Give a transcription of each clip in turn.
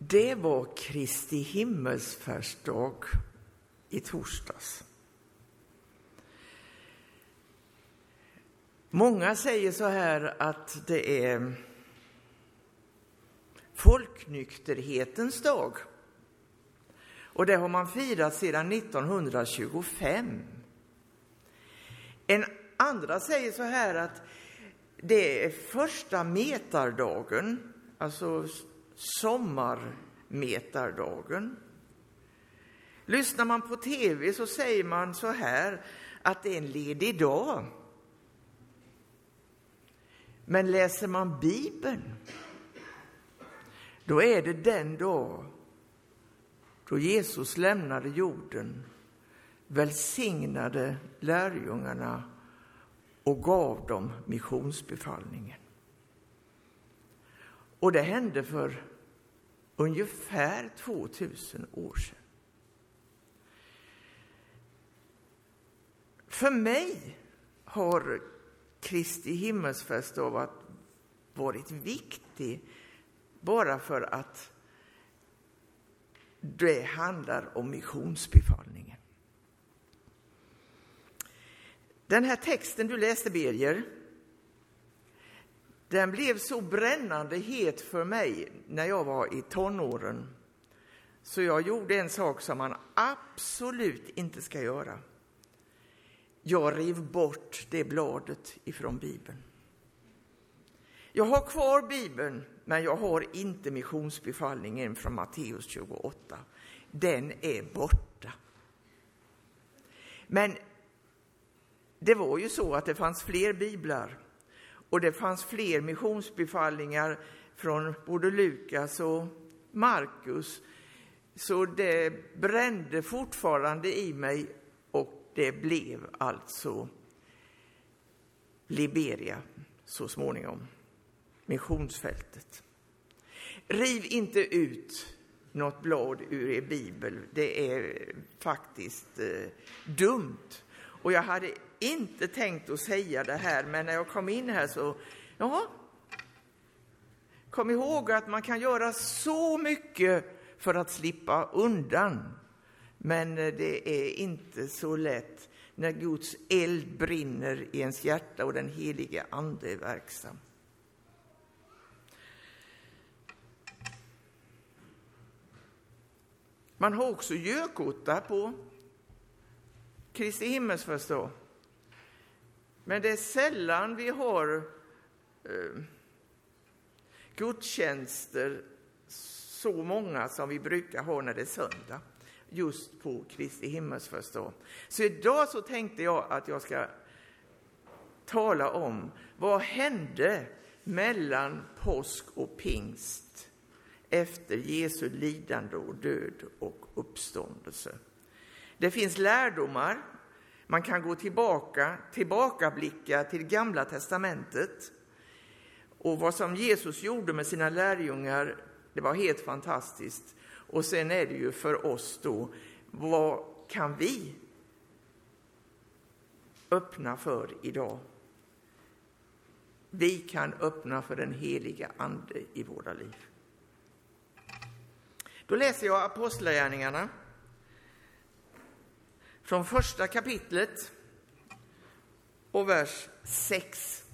Det var Kristi himmelsfärdsdag i torsdags. Många säger så här att det är folknykterhetens dag. Och det har man firat sedan 1925. Andra säger så här att det är första metardagen, alltså sommarmetardagen. Lyssnar man på tv så säger man så här att det är en ledig dag. Men läser man Bibeln, då är det den dag då Jesus lämnade jorden, välsignade lärjungarna och gav dem missionsbefallningen. Och det hände för ungefär 2000 år sedan. För mig har Kristi himmelsfärdsdag varit viktig bara för att det handlar om missionsbefallningen. Den här texten du läste, Birger, den blev så brännande het för mig när jag var i tonåren. Så jag gjorde en sak som man absolut inte ska göra. Jag rev bort det bladet ifrån Bibeln. Jag har kvar Bibeln, men jag har inte missionsbefallningen från Matteus 28. Den är borta. Men det var ju så att det fanns fler biblar. Och det fanns fler missionsbefallningar från både Lukas och Markus. Så det brände fortfarande i mig, och det blev alltså Liberia så småningom, missionsfältet. Riv inte ut något blad ur er bibel. Det är faktiskt dumt. Och jag hade inte tänkt att säga det här, men när jag kom in här så, kom ihåg att man kan göra så mycket för att slippa undan. Men det är inte så lätt när Guds eld brinner i ens hjärta och den helige ande är verksam. Man har också gökotta på Kristi himmelsfärdsdag. Men det är sällan vi har gudstjänster så många som vi brukar ha när det är söndag. Just på Kristi himmelsfärdsdag. Så idag så tänkte jag att jag ska tala om vad hände mellan påsk och pingst efter Jesu lidande och död och uppståndelse. Det finns lärdomar. Man kan gå tillbakablicka till Gamla testamentet. Och vad som Jesus gjorde med sina lärjungar, det var helt fantastiskt. Och sen är det ju för oss då, vad kan vi öppna för idag? Vi kan öppna för den heliga ande i våra liv. Då läser jag Apostlagärningarna från första kapitlet och vers 6.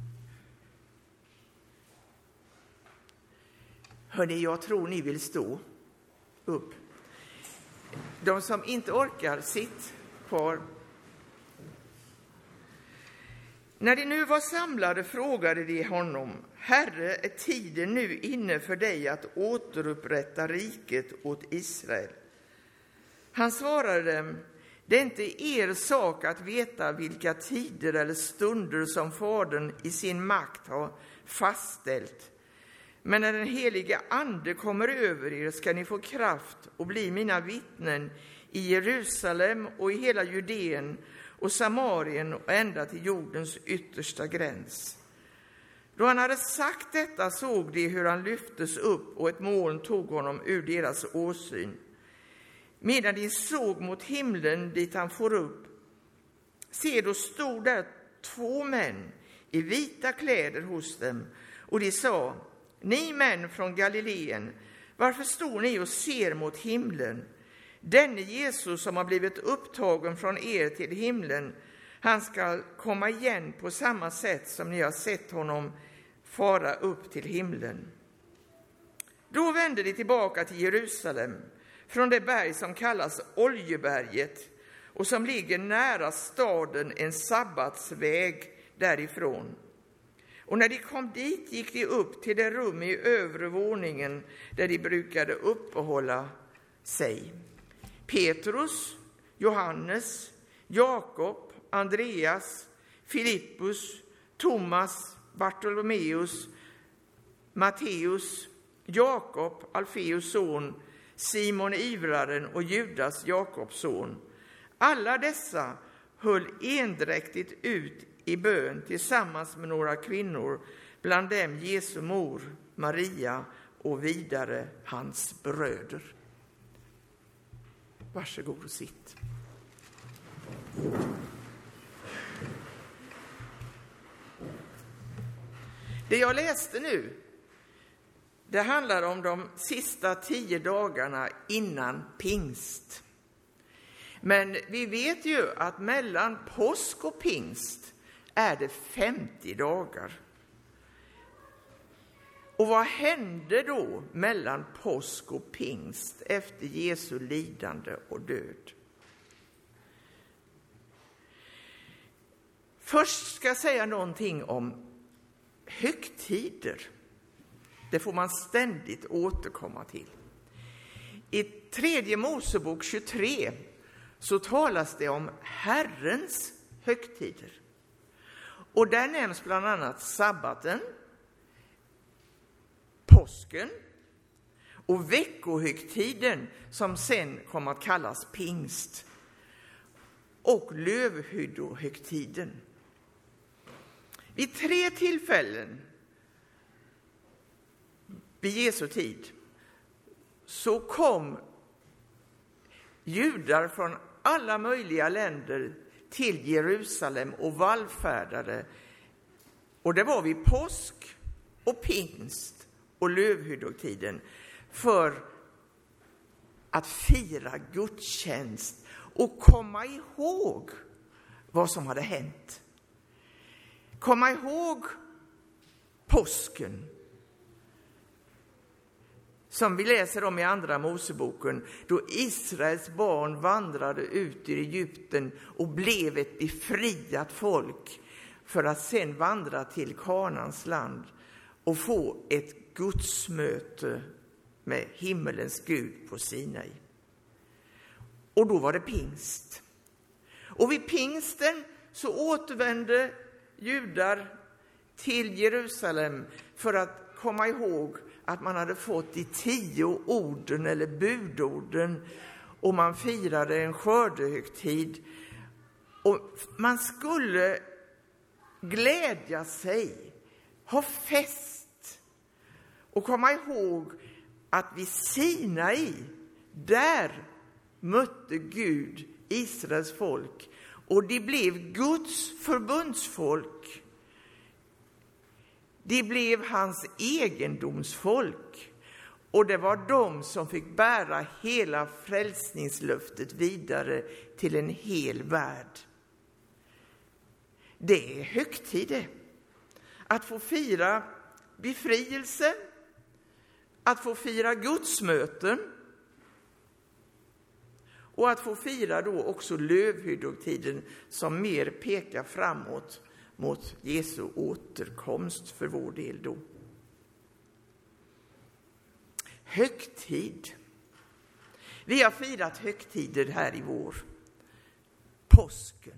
Hörrni, jag tror ni vill stå upp. De som inte orkar, sitt kvar. När de nu var samlade frågade de honom: Herre, är tiden nu inne för dig att återupprätta riket åt Israel? Han svarade dem: det är inte er sak att veta vilka tider eller stunder som Fadern i sin makt har fastställt. Men när den heliga ande kommer över er ska ni få kraft och bli mina vittnen i Jerusalem och i hela Judeen och Samarien och ända till jordens yttersta gräns. Då han hade sagt detta såg de hur han lyftes upp och ett moln tog honom ur deras åsyn. Medan de såg mot himlen dit han for upp, se, då stod där 2 män i vita kläder hos dem, och de sa: ni män från Galileen, Varför står ni och ser mot himlen? Denne Jesus som har blivit upptagen från er till himlen, han ska komma igen på samma sätt som ni har sett honom fara upp till himlen. Då vände de tillbaka till Jerusalem från det berg som kallas Oljeberget och som ligger nära staden, en sabbatsväg därifrån. Och när de kom dit gick de upp till det rum i övre våningen där de brukade uppehålla sig. Petrus, Johannes, Jakob, Andreas, Filippus, Thomas, Bartolomeus, Matteus, Jakob, Alfeus son, Simon ivraren och Judas, Jakobs son. Alla dessa höll endräktigt ut i bön tillsammans med några kvinnor, bland dem Jesu mor, Maria och vidare hans bröder. Varsågod och sitt. Det jag läste nu, det handlar om de sista 10 dagarna innan pingst. Men vi vet ju att mellan påsk och pingst är det 50 dagar. Och vad hände då mellan påsk och pingst efter Jesu lidande och död? Först ska jag säga någonting om högtider. Det får man ständigt återkomma till. I 3 Mosebok 23 så talas det om Herrens högtider. Och där nämns bland annat sabbaten, påsken och veckohögtiden som sen kommer att kallas pingst, och lövhyddohögtiden. Vid 3 tillfällen vid Jesu tid så kom judar från alla möjliga länder till Jerusalem och vallfärdade. Och det var vid påsk och pingst och lövhyddohögtiden för att fira gudstjänst och komma ihåg vad som hade hänt. Komma ihåg påsken, som vi läser om i andra Moseboken, då Israels barn vandrade ut i Egypten och blev ett befriat folk för att sen vandra till Kanans land och få ett gudsmöte med himmelens Gud på Sinai. Och då var det pingst. Och vid pingsten så återvände judar till Jerusalem för att komma ihåg att man hade fått de 10 orden eller budorden, och man firade en skördehögtid. Och man skulle glädja sig, ha fest och komma ihåg att vid Sinai, där mötte Gud Israels folk och de blev Guds förbundsfolk. De blev hans egendomsfolk, och det var de som fick bära hela frälsningslöftet vidare till en hel värld. Det är högtid att få fira befrielse, att få fira gudsmöten och att få fira då också lövhyddohögtiden som mer pekar framåt mot Jesu återkomst för vår del då. Högtid. Vi har firat högtider här i vår. Påsken.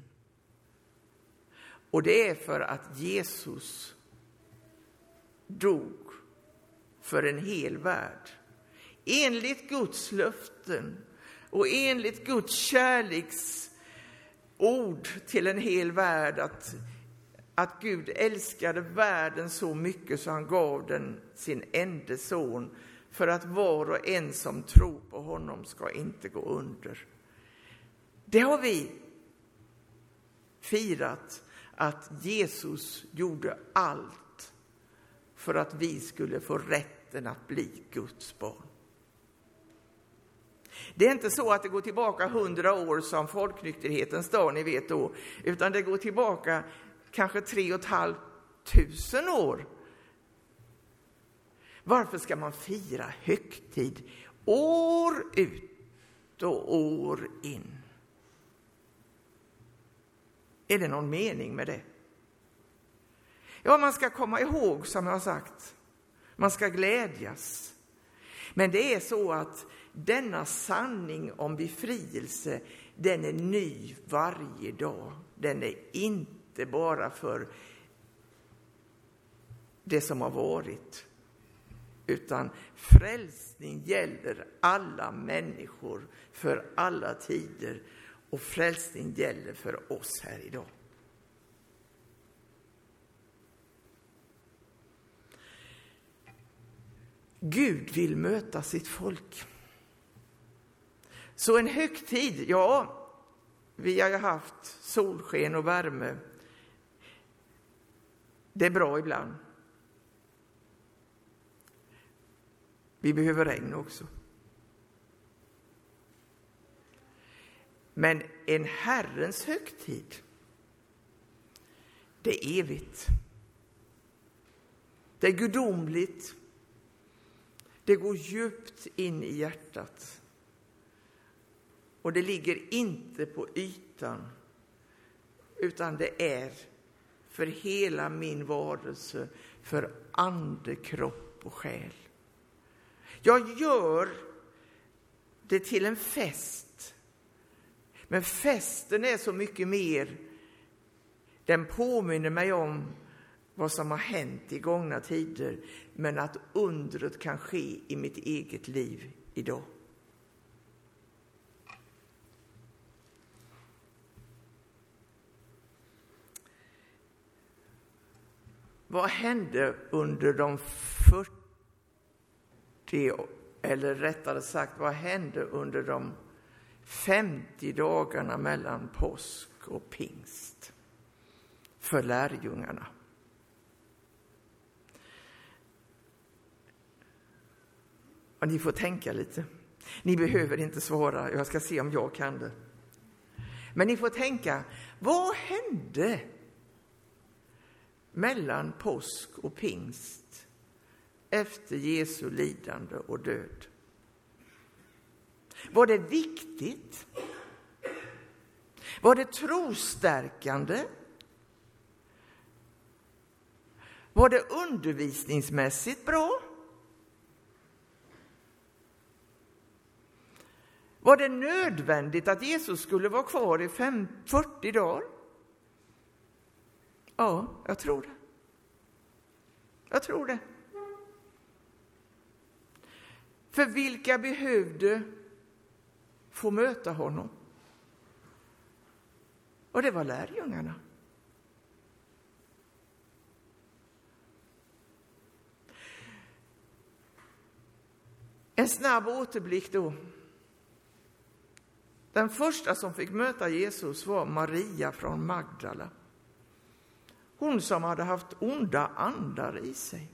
Och det är för att Jesus dog för en hel värld. Enligt Guds löften och enligt Guds kärleksord till en hel värld, att Gud älskade världen så mycket så han gav den sin enda son, för att var och en som tror på honom ska inte gå under. Det har vi firat, att Jesus gjorde allt för att vi skulle få rätten att bli Guds barn. Det är inte så att det går tillbaka 100 år som folknykterhetens dag, ni vet då, utan det går tillbaka kanske 3 500 år. Varför ska man fira högtid år ut och år in? Är det någon mening med det? Ja, man ska komma ihåg, som jag har sagt. Man ska glädjas. Men det är så att denna sanning om befrielse, den är ny varje dag. Den är inte bara för det som har varit, utan frälsning gäller alla människor för alla tider, och frälsning gäller för oss här idag. Gud vill möta sitt folk. Så en högtid, ja, vi har ju haft solsken och värme. Det är bra ibland. Vi behöver regn också. Men en Herrens högtid, det är evigt. Det är gudomligt. Det går djupt in i hjärtat. Och det ligger inte på ytan, utan det är för hela min varelse, för ande, kropp och själ. Jag gör det till en fest. Men festen är så mycket mer. Den påminner mig om vad som har hänt i gångna tider, men att undret kan ske i mitt eget liv idag. Vad hände under de 40, eller rättare sagt, vad hände under de 50 dagarna mellan påsk och pingst för lärjungarna? Och ni får tänka lite. Ni behöver inte svara, jag ska se om jag kan det. Men ni får tänka, vad hände mellan påsk och pingst efter Jesu lidande och död? Var det viktigt? Var det trostärkande? Var det undervisningsmässigt bra? Var det nödvändigt att Jesus skulle vara kvar i 40 dagar? Ja, jag tror det. Jag tror det. För vilka behövde få möta honom? Och det var lärjungarna. En snabb återblick då. Den första som fick möta Jesus var Maria från Magdala. Hon som hade haft onda andar i sig.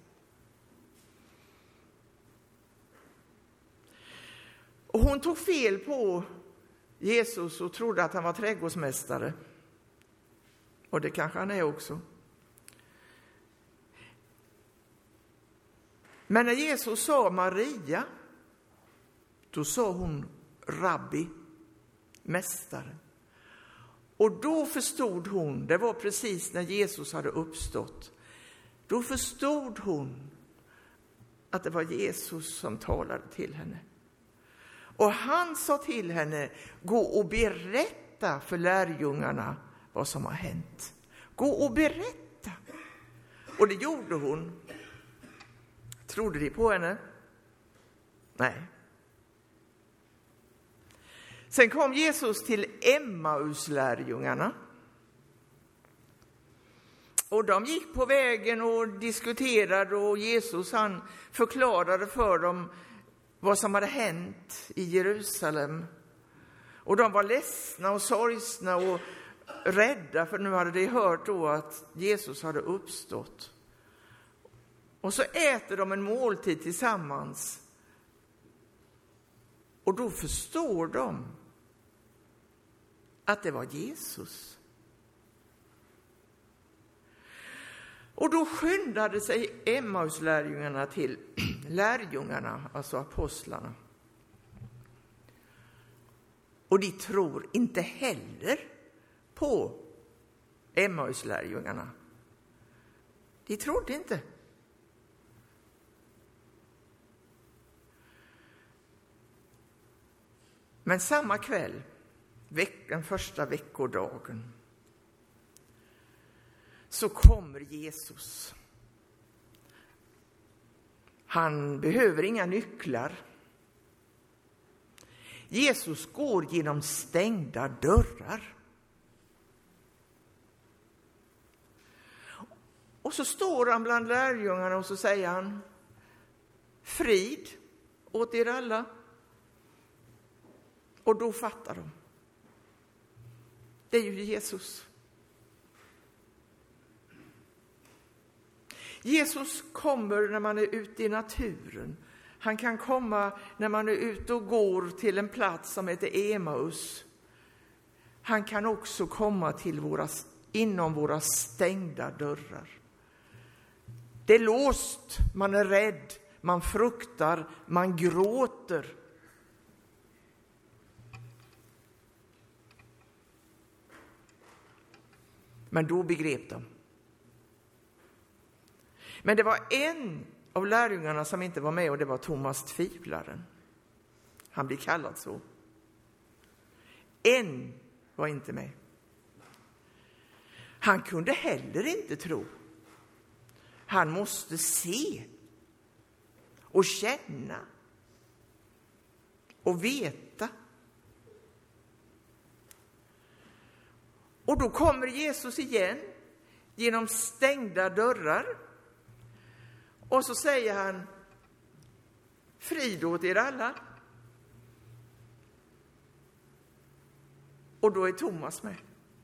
Och hon tog fel på Jesus och trodde att han var trädgårdsmästare. Och det kanske han är också. Men när Jesus sa Maria, då sa hon rabbi, mästare. Och då förstod hon, det var precis när Jesus hade uppstått, då förstod hon att det var Jesus som talade till henne. Och han sa till henne, gå och berätta för lärjungarna vad som har hänt. Gå och berätta. Och det gjorde hon. Trodde de på henne? Nej. Sen kom Jesus till Emmauslärjungarna. Och de gick på vägen och diskuterade, och Jesus han förklarade för dem vad som hade hänt i Jerusalem. Och de var ledsna och sorgsna och rädda, för nu hade de hört då att Jesus hade uppstått. Och så äter de en måltid tillsammans. Och då förstår de att det var Jesus. Och då skyndade sig Emmauslärjungarna till lärjungarna, alltså apostlarna. Och de tror inte heller på Emmauslärjungarna. De trodde inte. Men samma kväll, den första veckodagen, så kommer Jesus. Han behöver inga nycklar. Jesus går genom stängda dörrar. Och så står han bland lärjungarna och så säger han: frid åt er alla. Och då fattar de. Det är ju Jesus. Jesus kommer när man är ute i naturen. Han kan komma när man är ute och går till en plats som heter Emmaus. Han kan också komma till inom våra stängda dörrar. Det är låst, man är rädd, man fruktar, man gråter. Men då begrep de. Men det var en av lärjungarna som inte var med, och det var Thomas tvivlaren. Han blir kallad så. En var inte med. Han kunde heller inte tro. Han måste se och känna och veta. Och då kommer Jesus igen genom stängda dörrar. Och så säger han: frid åt er alla. Och då är Thomas med.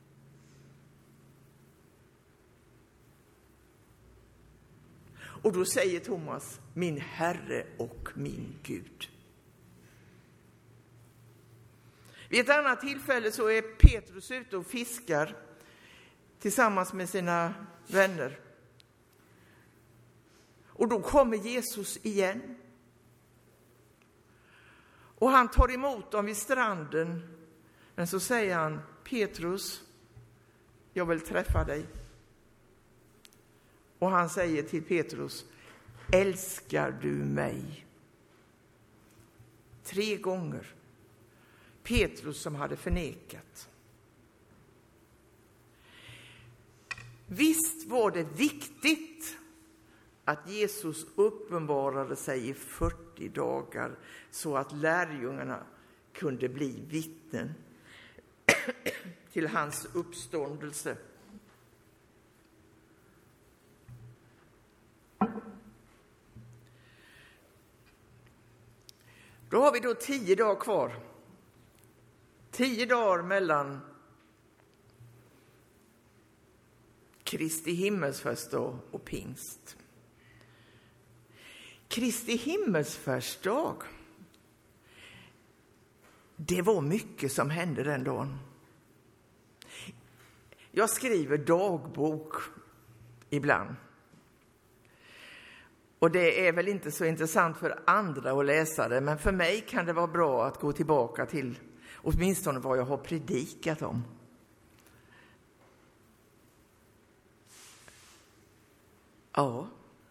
Och då säger Thomas: min Herre och min Gud. Vid ett annat tillfälle så är Petrus ute och fiskar tillsammans med sina vänner. Och då kommer Jesus igen. Och han tar emot dem vid stranden. Men så säger han: Petrus, jag vill träffa dig. Och han säger till Petrus: älskar du mig? 3 gånger. Petrus som hade förnekat. Visst var det viktigt att Jesus uppenbarade sig i 40 dagar så att lärjungarna kunde bli vittnen till hans uppståndelse. Då har vi då 10 dagar kvar. 10 dagar mellan Kristi himmelsfärdsdag och pingst. Kristi himmelsfärdsdag, det var mycket som hände den dagen. Jag skriver dagbok ibland. Och det är väl inte så intressant för andra att läsa det, men för mig kan det vara bra att gå tillbaka till åtminstone vad jag har predikat om. Ja.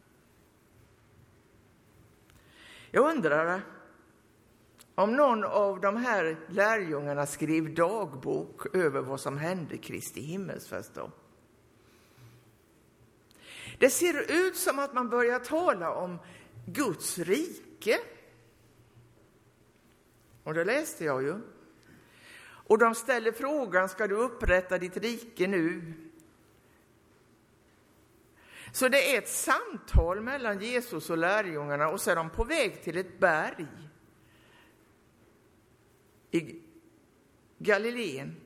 Jag undrar om någon av de här lärjungarna skrev dagbok över vad som hände Kristi himmelsfärdsdag. Det ser ut som att man börjar tala om Guds rike. Och det läste jag ju. Och de ställer frågan: ska du upprätta ditt rike nu? Så det är ett samtal mellan Jesus och lärjungarna, och så är de på väg till ett berg i Galileen.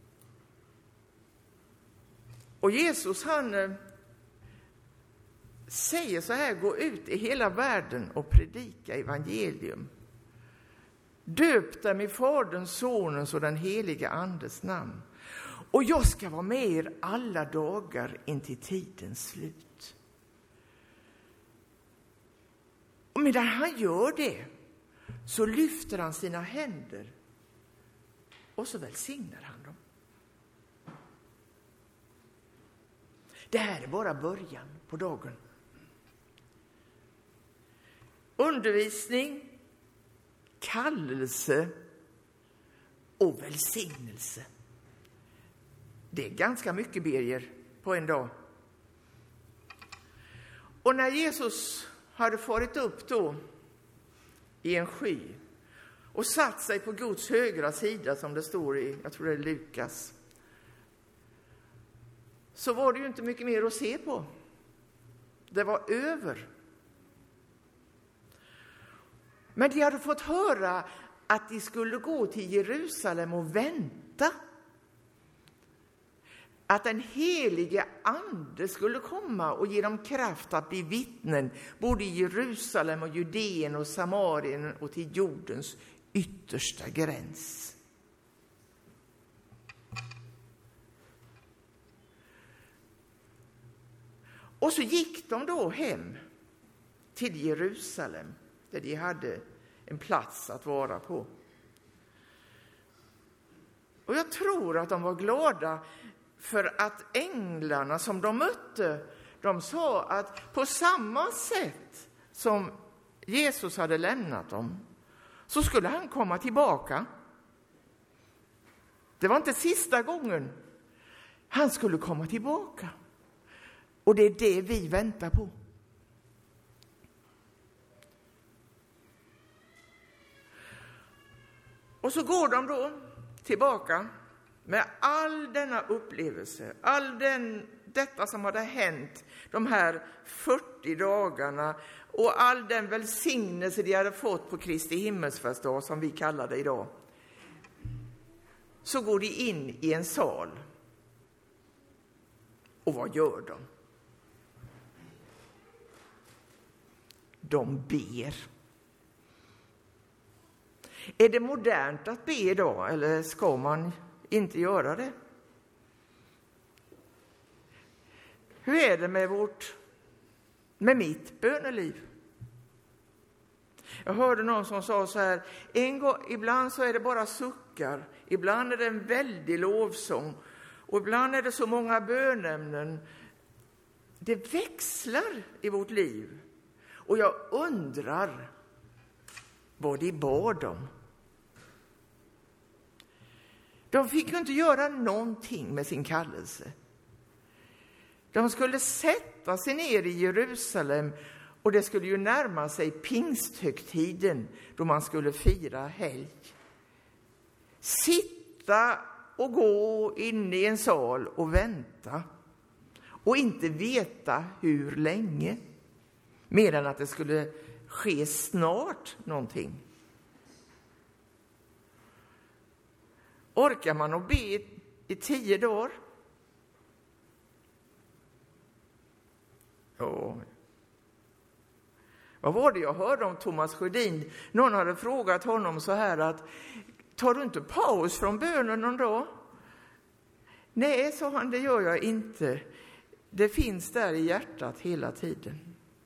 Och Jesus han säger så här: gå ut i hela världen och predika evangelium. Döp dem i Faderns, Sonens och den heliga Andes namn. Och jag ska vara med er alla dagar in till tidens slut. Och medan han gör det så lyfter han sina händer och så välsignar han dem. Det här är bara början på dagen. Undervisning, kallelse och välsignelse. Det är ganska mycket, Birger, på en dag. Och när Jesus hade farit upp då i en sky och satt sig på Guds högra sida, som det står i, jag tror det är Lukas, så var det ju inte mycket mer att se på. Det var över. Men de hade fått höra att de skulle gå till Jerusalem och vänta. Att den helige ande skulle komma och ge dem kraft att bli vittnen både i Jerusalem och Judeen och Samarien och till jordens yttersta gräns. Och så gick de då hem till Jerusalem, där de hade en plats att vara på. Och jag tror att de var glada för att änglarna som de mötte, de sa att på samma sätt som Jesus hade lämnat dem så skulle han komma tillbaka. Det var inte sista gången. Han skulle komma tillbaka. Och det är det vi väntar på. Och så går de då tillbaka med all denna upplevelse, detta som hade hänt de här 40 dagarna och all den välsignelse de hade fått på Kristi himmelsfärdsdag, som vi kallar det idag. Så går de in i en sal. Och vad gör de? De ber. Är det modernt att be idag, eller ska man inte göra det? Hur är det med mitt böneliv? Jag hörde någon som sa så här: ibland så är det bara suckar, ibland är det en väldig lovsång och ibland är det så många bönämnen. Det växlar i vårt liv. Och jag undrar vad de bad om. De fick ju inte göra någonting med sin kallelse. De skulle sätta sig ner i Jerusalem och det skulle ju närma sig pingsthögtiden då man skulle fira helg. Sitta och gå in i en sal och vänta och inte veta hur länge, mer än att det skulle ske snart någonting. Orkar man att be i 10 dagar? Ja. Vad var det jag hörde om Thomas Sjödin? Någon hade frågat honom så här att: tar du inte paus från bönen någon dag? Nej, sa han, det gör jag inte. Det finns där i hjärtat hela tiden.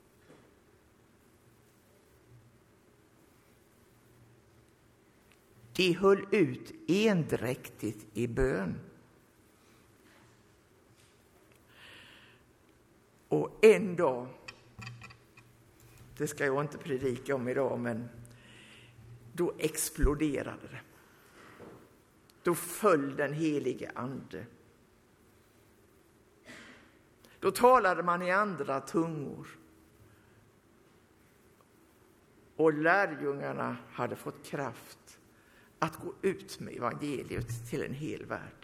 De höll ut endräktigt i bön. Och en dag, det ska jag inte predika om idag, men då exploderade det. Då föll den helige ande. Då talade man i andra tungor. Och lärjungarna hade fått kraft att gå ut med evangeliet till en hel värld.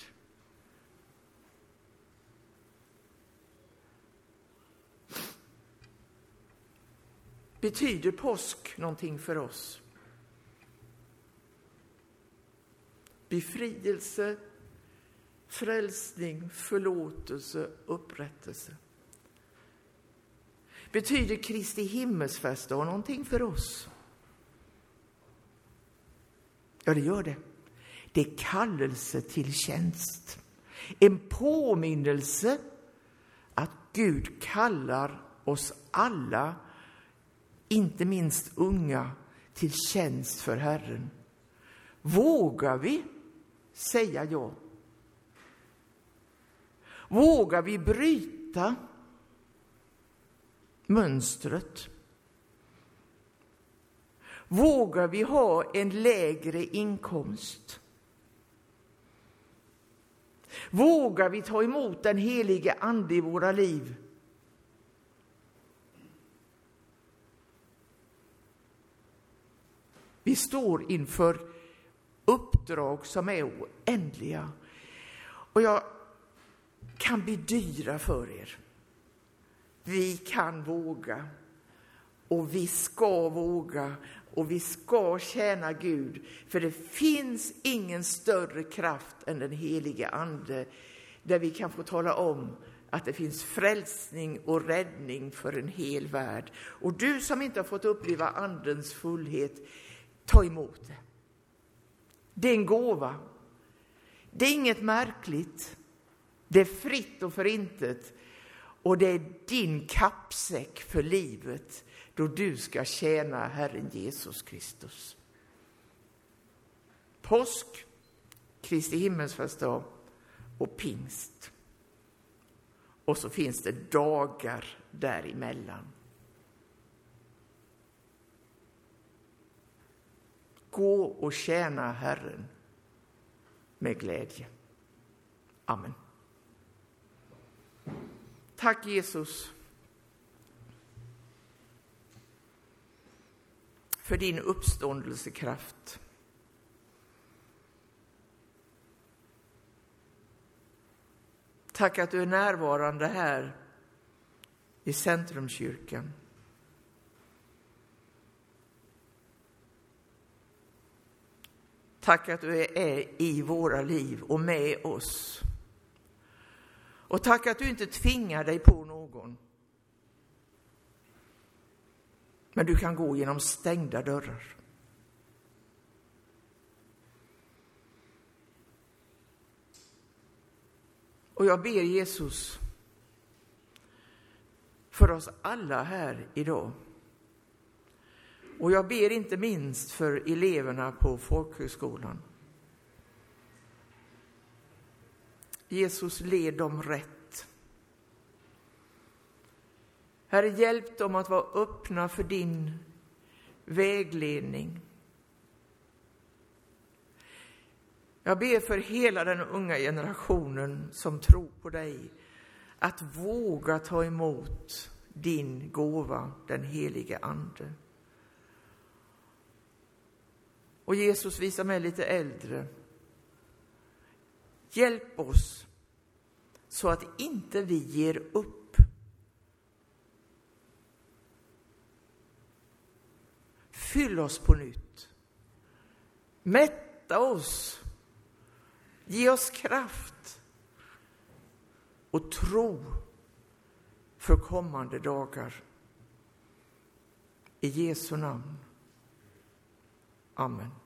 Betyder påsk någonting för oss? Befrielse, frälsning, förlåtelse, upprättelse. Betyder Kristi himmelsfärdsdag någonting för oss? Ja, det gör det. Det är kallelse till tjänst. En påminnelse att Gud kallar oss alla, inte minst unga, till tjänst för Herren. Vågar vi säga ja? Vågar vi bryta mönstret? Vågar vi ha en lägre inkomst? Vågar vi ta emot den helige ande i våra liv? Vi står inför uppdrag som är oändliga. Och jag kan bedyra för er. Vi kan våga. Och vi ska våga. Och vi ska tjäna Gud. För det finns ingen större kraft än den helige ande. Där vi kan få tala om att det finns frälsning och räddning för en hel värld. Och du som inte har fått uppleva andens fullhet, ta emot det. Det är en gåva. Det är inget märkligt. Det är fritt och förintet. Och det är din kappsäck för livet då du ska tjäna Herren Jesus Kristus. Påsk, Kristi himmelsfärdsdag och pingst. Och så finns det dagar däremellan. Gå och tjäna Herren med glädje. Amen. Tack Jesus för din uppståndelsekraft. Tack att du är närvarande här i Centrumkyrkan. Tack att du är i våra liv och med oss. Och tack att du inte tvingar dig på någon. Men du kan gå genom stängda dörrar. Och jag ber Jesus för oss alla här idag. Och jag ber inte minst för eleverna på folkhögskolan. Jesus, led dem rätt. Herre, hjälp dem att vara öppna för din vägledning. Jag ber för hela den unga generationen som tror på dig att våga ta emot din gåva, den helige ande. Och Jesus, visar mig lite äldre. Hjälp oss så att inte vi ger upp. Fyll oss på nytt. Mätta oss. Ge oss kraft och tro för kommande dagar. I Jesu namn. Amen.